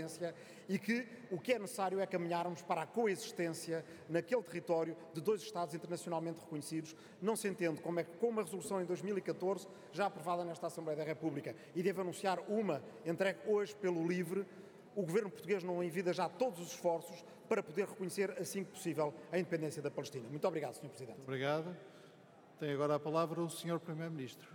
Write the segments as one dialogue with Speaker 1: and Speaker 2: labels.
Speaker 1: violência e que o que é necessário é caminharmos para a coexistência naquele território de dois Estados internacionalmente reconhecidos. Não se entende como é que, com uma resolução em 2014, já aprovada nesta Assembleia da República, e devo anunciar uma entregue hoje pelo LIVRE, o governo português não envida já todos os esforços para poder reconhecer, assim que possível, a independência da Palestina. Muito obrigado, Sr. Presidente.
Speaker 2: Muito obrigado. Tem agora a palavra o Sr. Primeiro-Ministro.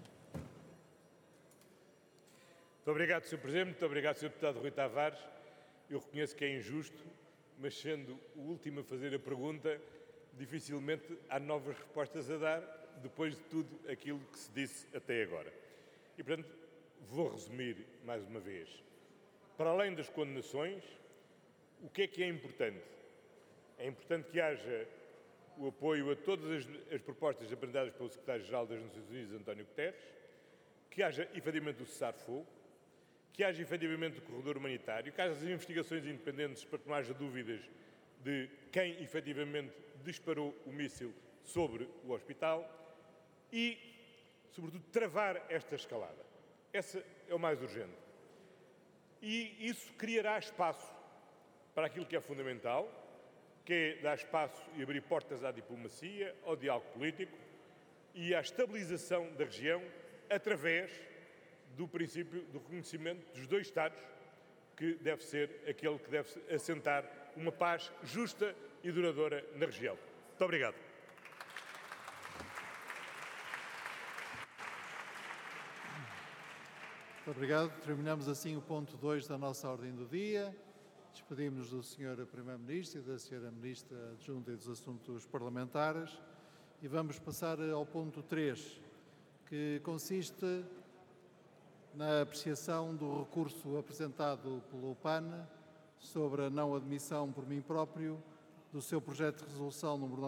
Speaker 3: Muito obrigado, Sr. Presidente. Muito obrigado, Sr. Deputado Rui Tavares. Eu reconheço que é injusto, mas sendo o último a fazer a pergunta, dificilmente há novas respostas a dar depois de tudo aquilo que se disse até agora. E, portanto, vou resumir mais uma vez. Para além das condenações, o que é importante? É importante que haja o apoio a todas as propostas apresentadas pelo Secretário-Geral das Nações Unidas, António Guterres, que haja efetivamente o cessar-fogo, que haja efetivamente o corredor humanitário, que haja as investigações independentes para que não haja dúvidas de quem efetivamente disparou o míssil sobre o hospital e, sobretudo, travar esta escalada. Essa é o mais urgente. E isso criará espaço para aquilo que é fundamental, que é dar espaço e abrir portas à diplomacia, ao diálogo político e à estabilização da região através do princípio do reconhecimento dos dois Estados, que deve ser aquele que deve assentar uma paz justa e duradoura na região. Muito obrigado.
Speaker 2: Muito obrigado. Terminamos assim o ponto 2 da nossa ordem do dia. Despedimos-nos do Sr. Primeiro-Ministro e da Sra. Ministra Adjunta dos Assuntos Parlamentares e vamos passar ao ponto 3, que consiste na apreciação do recurso apresentado pelo PAN sobre a não admissão por mim próprio do seu projeto de resolução número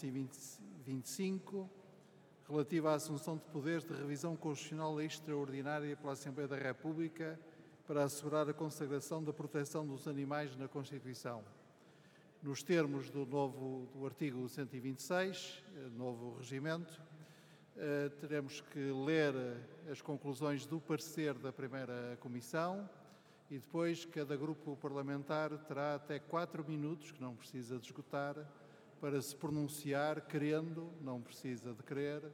Speaker 2: 925, relativo à assunção de poderes de revisão constitucional extraordinária pela Assembleia da República para assegurar a consagração da proteção dos animais na Constituição. Nos termos do artigo 126, novo regimento, teremos que ler as conclusões do parecer da primeira comissão e depois cada grupo parlamentar terá até 4 minutos, que não precisa de esgotar, para se pronunciar, querendo, não precisa de querer,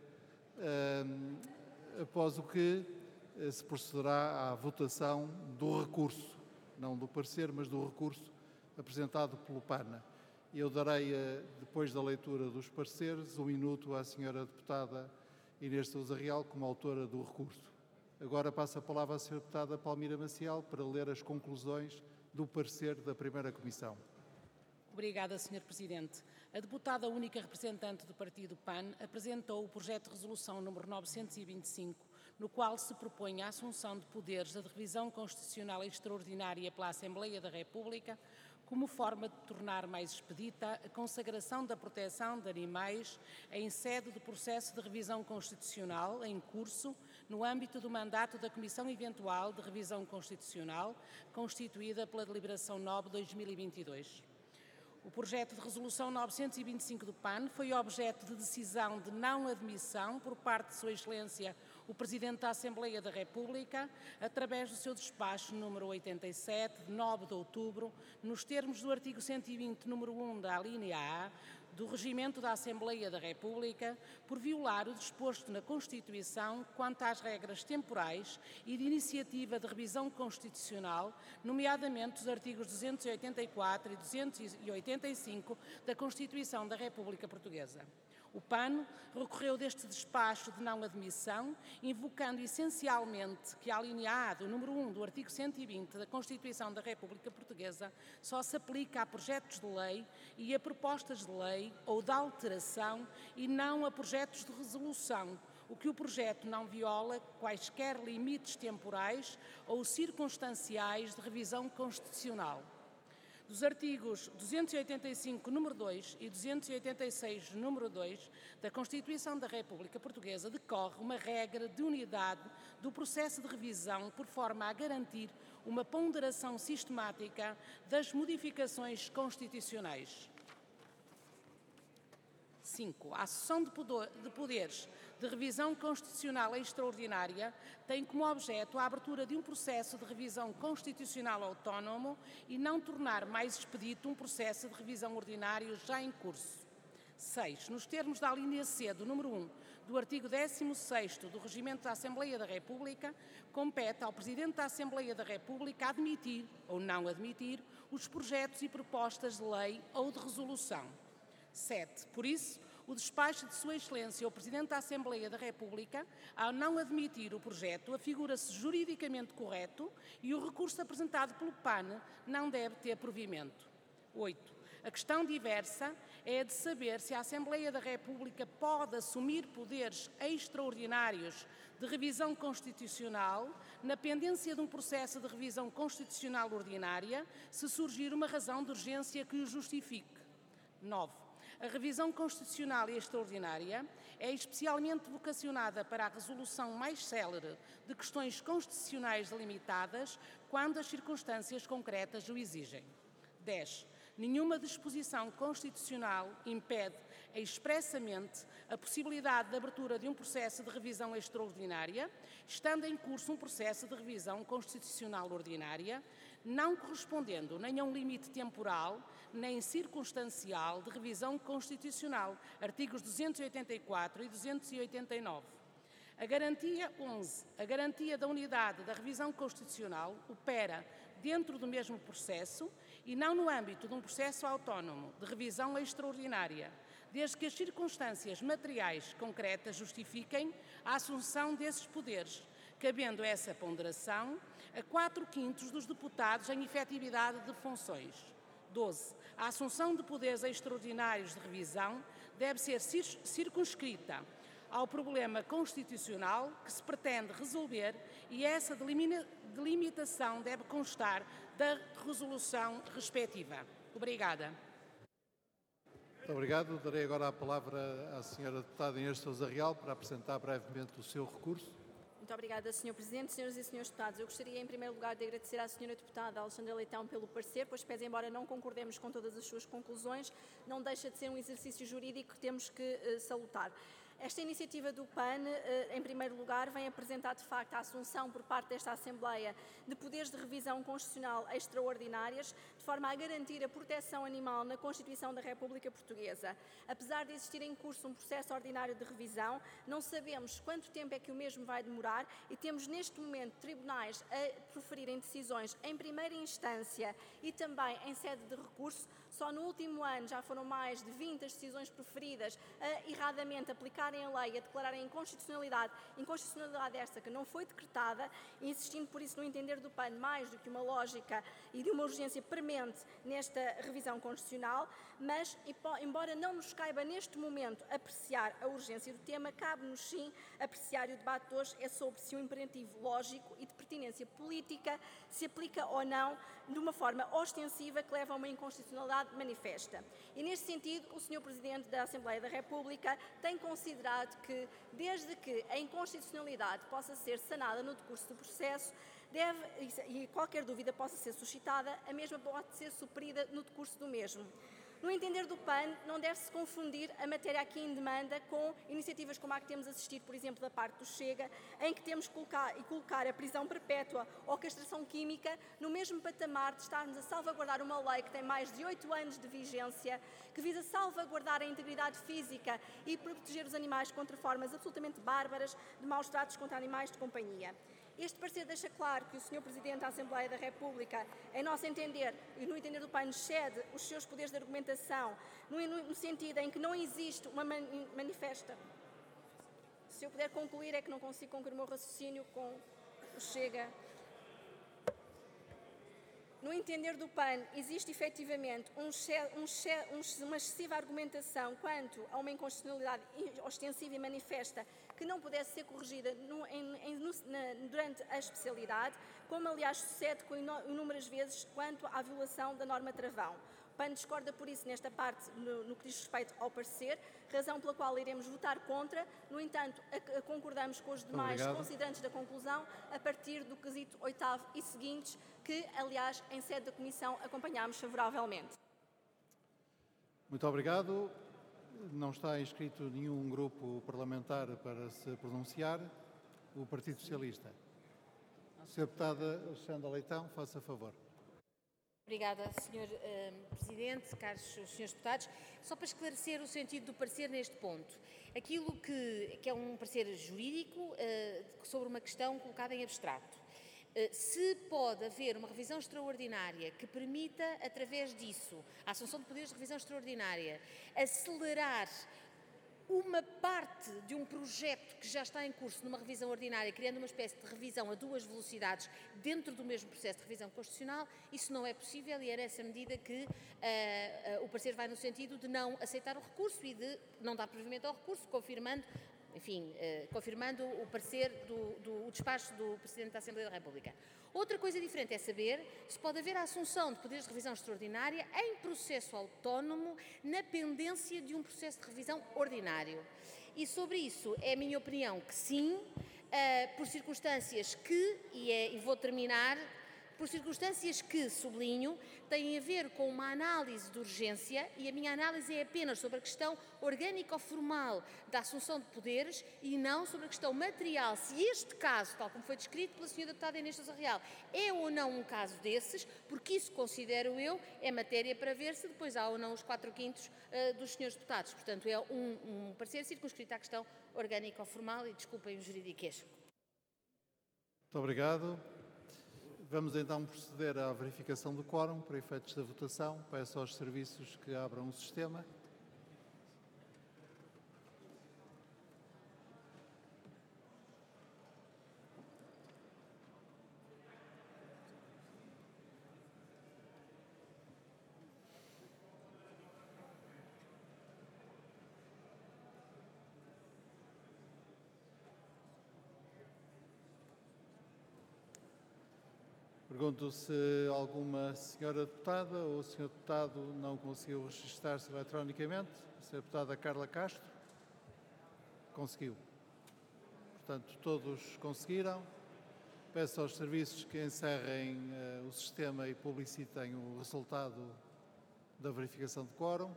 Speaker 2: após o que se procederá à votação do recurso, não do parecer, mas do recurso apresentado pelo PAN. Eu darei, depois da leitura dos pareceres, 1 minuto à senhora deputada Inês Sousa Real, como autora do recurso. Agora passo a palavra à senhora deputada Palmira Maciel para ler as conclusões do parecer da primeira comissão.
Speaker 4: Obrigada, Sr. Presidente. A deputada única representante do partido PAN apresentou o projeto de resolução número 925, no qual se propõe a assunção de poderes da revisão constitucional extraordinária pela Assembleia da República como forma de tornar mais expedita a consagração da proteção de animais em sede do processo de revisão constitucional em curso no âmbito do mandato da Comissão Eventual de Revisão Constitucional constituída pela Deliberação 9/2022. O projeto de resolução 925 do PAN foi objeto de decisão de não admissão por parte de Sua Excelência o Presidente da Assembleia da República, através do seu despacho número 87, de 9 de outubro, nos termos do artigo 120, número 1 da alínea A, do Regimento da Assembleia da República, por violar o disposto na Constituição quanto às regras temporais e de iniciativa de revisão constitucional, nomeadamente os artigos 284 e 285 da Constituição da República Portuguesa. O PAN recorreu deste despacho de não admissão, invocando essencialmente que a alínea A do número 1 do artigo 120 da Constituição da República Portuguesa só se aplica a projetos de lei e a propostas de lei ou de alteração e não a projetos de resolução, o que o projeto não viola quaisquer limites temporais ou circunstanciais de revisão constitucional. Dos artigos 285, número 2 e 286, número 2 da Constituição da República Portuguesa decorre uma regra de unidade do processo de revisão por forma a garantir uma ponderação sistemática das modificações constitucionais. 5. A assunção de poderes de revisão constitucional extraordinária tem como objeto a abertura de um processo de revisão constitucional autónomo e não tornar mais expedito um processo de revisão ordinário já em curso. 6. Nos termos da alínea C do número 1 do artigo 16º do Regimento da Assembleia da República, compete ao Presidente da Assembleia da República admitir ou não admitir os projetos e propostas de lei ou de resolução. 7. Por isso, o despacho de Sua Excelência, o Presidente da Assembleia da República, ao não admitir o projeto, afigura-se juridicamente correto e o recurso apresentado pelo PAN não deve ter provimento. 8. A questão diversa é a de saber se a Assembleia da República pode assumir poderes extraordinários de revisão constitucional na pendência de um processo de revisão constitucional ordinária, se surgir uma razão de urgência que o justifique. 9. A revisão constitucional extraordinária é especialmente vocacionada para a resolução mais célere de questões constitucionais delimitadas quando as circunstâncias concretas o exigem. 10. Nenhuma disposição constitucional impede expressamente a possibilidade de abertura de um processo de revisão extraordinária, estando em curso um processo de revisão constitucional ordinária, não correspondendo nem a um limite temporal, nem circunstancial de revisão constitucional, artigos 284 e 289. A garantia 11. A garantia da unidade da revisão constitucional opera dentro do mesmo processo e não no âmbito de um processo autónomo de revisão extraordinária, desde que as circunstâncias materiais concretas justifiquem a assunção desses poderes, cabendo essa ponderação a 4/5 dos deputados em efetividade de funções. 12. A assunção de poderes extraordinários de revisão deve ser circunscrita ao problema constitucional que se pretende resolver e essa delimitação deve constar da resolução respectiva. Obrigada.
Speaker 2: Muito obrigado. Darei agora a palavra à senhora deputada Inês Sousa Real para apresentar brevemente o seu recurso.
Speaker 5: Muito obrigada, Sr. Presidente. Senhoras e Senhores Deputados, eu gostaria, em primeiro lugar, de agradecer à Sra. Deputada Alexandra Leitão pelo parecer, pois, pese embora não concordemos com todas as suas conclusões, não deixa de ser um exercício jurídico que temos que salutar. Esta iniciativa do PAN, em primeiro lugar, vem apresentar, de facto, a assunção por parte desta Assembleia de poderes de revisão constitucional extraordinárias, de forma a garantir a proteção animal na Constituição da República Portuguesa. Apesar de existir em curso um processo ordinário de revisão, não sabemos quanto tempo é que o mesmo vai demorar e temos, neste momento, tribunais a proferirem decisões em primeira instância e também em sede de recurso. Só no último ano já foram mais de 20 as decisões proferidas a erradamente aplicarem a lei, a declararem inconstitucionalidade esta que não foi decretada, insistindo por isso no entender do PAN mais do que uma lógica e de uma urgência premente nesta revisão constitucional, mas, embora não nos caiba neste momento apreciar a urgência do tema, cabe-nos sim apreciar, e o debate de hoje é sobre se o imperativo lógico e de pertinência política se aplica ou não de uma forma ostensiva que leva a uma inconstitucionalidade manifesta. E, neste sentido, o Sr. Presidente da Assembleia da República tem considerado que, desde que a inconstitucionalidade possa ser sanada no decurso do processo, e qualquer dúvida possa ser suscitada, a mesma pode ser suprida no decurso do mesmo. No entender do PAN, não deve-se confundir a matéria aqui em demanda com iniciativas como a que temos assistido, por exemplo, da parte do Chega, em que temos que colocar a prisão perpétua ou castração química no mesmo patamar de estarmos a salvaguardar uma lei que tem mais de 8 anos de vigência, que visa salvaguardar a integridade física e proteger os animais contra formas absolutamente bárbaras de maus tratos contra animais de companhia. Este parecer deixa claro que o Sr. Presidente da Assembleia da República, em nosso entender e no entender do PAN, excede os seus poderes de argumentação, no sentido em que não existe uma manifesta. Se eu puder concluir, é que não consigo concluir o meu raciocínio com o Chega. No entender do PAN, existe efetivamente uma excessiva argumentação quanto a uma inconstitucionalidade ostensiva e manifesta que não pudesse ser corrigida durante a especialidade, como aliás sucede inúmeras vezes quanto à violação da norma travão. O PAN discorda, por isso, nesta parte, no que diz respeito ao parecer, razão pela qual iremos votar contra. No entanto, concordamos com os demais considerantes da conclusão a partir do quesito 8º e seguintes, que, aliás, em sede da Comissão, acompanhámos favoravelmente.
Speaker 2: Muito obrigado. Não está inscrito nenhum grupo parlamentar para se pronunciar. O Partido Socialista. Sra. Deputada Alexandra Leitão, faça favor.
Speaker 6: Obrigada, Sr. Presidente, caros Srs. Deputados. Só para esclarecer o sentido do parecer neste ponto. Aquilo que é um parecer jurídico sobre uma questão colocada em abstrato. Se pode haver uma revisão extraordinária que permita, através disso, a assunção de poderes de revisão extraordinária, acelerar uma parte de um projeto que já está em curso numa revisão ordinária, criando uma espécie de revisão a duas velocidades dentro do mesmo processo de revisão constitucional, isso não é possível e é nessa medida que o parecer vai no sentido de não aceitar o recurso e de não dar provimento ao recurso, confirmando o parecer do despacho do Presidente da Assembleia da República. Outra coisa diferente é saber se pode haver a assunção de poderes de revisão extraordinária em processo autónomo na pendência de um processo de revisão ordinário. E sobre isso é a minha opinião que sim, por circunstâncias que, e vou terminar, por circunstâncias que, sublinho, têm a ver com uma análise de urgência e a minha análise é apenas sobre a questão orgânico-formal da assunção de poderes e não sobre a questão material. Se este caso, tal como foi descrito pela Sra. Deputada Inês Sousa Real, é ou não um caso desses, porque isso, considero eu, é matéria para ver se depois há ou não os 4/5 dos Srs. Deputados. Portanto, é um parecer circunscrito à questão orgânico-formal e, desculpem o juridiquês.
Speaker 2: Muito obrigado. Vamos então proceder à verificação do quórum para efeitos da votação. Peço aos serviços que abram o sistema. Pergunto se alguma senhora deputada ou senhor deputado não conseguiu registrar-se eletronicamente. A senhora deputada Carla Castro conseguiu. Portanto, todos conseguiram. Peço aos serviços que encerrem o sistema e publicitem o resultado da verificação de quórum.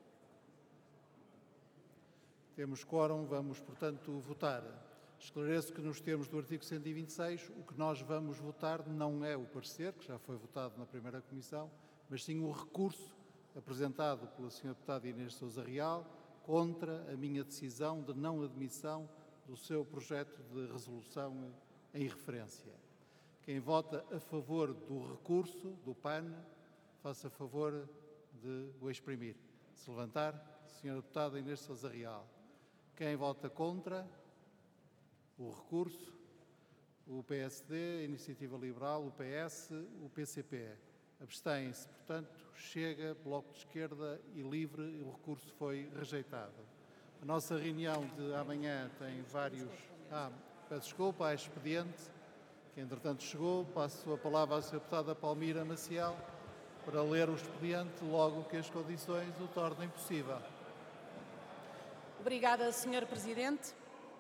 Speaker 2: Temos quórum, vamos, portanto, votar. Esclareço que, nos termos do artigo 126, o que nós vamos votar não é o parecer, que já foi votado na primeira comissão, mas sim o recurso apresentado pela Sra. Deputada Inês Sousa Real contra a minha decisão de não admissão do seu projeto de resolução em referência. Quem vota a favor do recurso do PAN, faça favor de o exprimir. Se levantar, Sra. Deputada Inês Sousa Real. Quem vota contra o recurso, o PSD, a Iniciativa Liberal, o PS, o PCP. Abstêm-se, portanto, Chega, Bloco de Esquerda e Livre, e o recurso foi rejeitado. A nossa reunião de amanhã tem vários... peço desculpa, há expediente, que entretanto chegou. Passo a palavra à Sra. Deputada Palmira Maciel para ler o expediente logo que as condições o tornem possível.
Speaker 4: Obrigada, Sr. Presidente.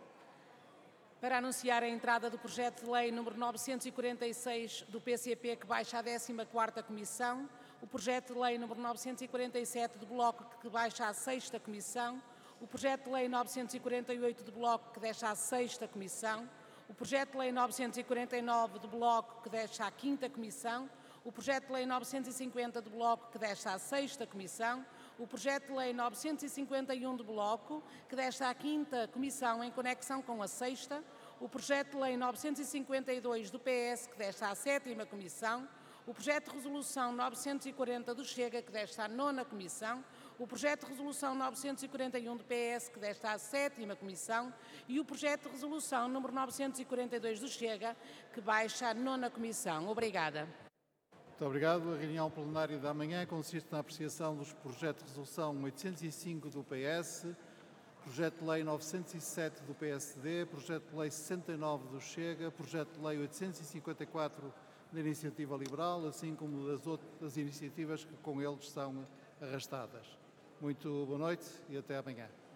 Speaker 4: Para anunciar a entrada do projeto de lei número 946 do PCP, que baixa à 14ª Comissão, o projeto de lei número 947 do Bloco, que baixa à 6ª Comissão, o projeto de lei 948 do Bloco, que deixa à 6ª Comissão, o projeto de lei 949 do Bloco, que deixa à 5ª Comissão, o projeto de lei 950 do Bloco, que deixa à 6ª Comissão, o projeto de lei 951 do Bloco, que deixa à 5ª Comissão em conexão com a 6ª, o projeto de lei 952 do PS, que deixa à 7ª Comissão, o projeto de resolução 940 do Chega, que deixa à 9ª Comissão, o projeto de resolução 941 do PS, que deixa à 7ª Comissão, e o projeto de resolução número 942 do Chega, que baixa à 9ª Comissão. Obrigada.
Speaker 2: Muito obrigado. A reunião plenária da manhã consiste na apreciação dos projetos de resolução 805 do PS, projeto de lei 907 do PSD, projeto de lei 69 do Chega, projeto de lei 854 da Iniciativa Liberal, assim como das outras iniciativas que com eles são arrastadas. Muito boa noite e até amanhã.